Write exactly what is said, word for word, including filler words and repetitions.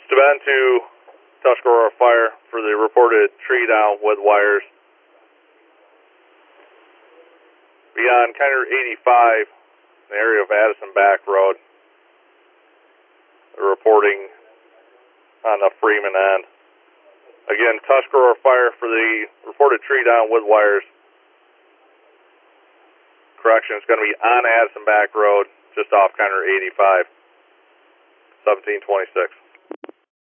Staben to Tuscarora Fire for the reported tree down with wires. Beyond Kiner eighty-five, in the area of Addison Back Road. They're reporting on the Freeman end. Again, Tuscarora Fire for the reported tree down with wires. Correction, it's going to be on Addison Back Road, just off Kiner eighty-five, seventeen twenty-six.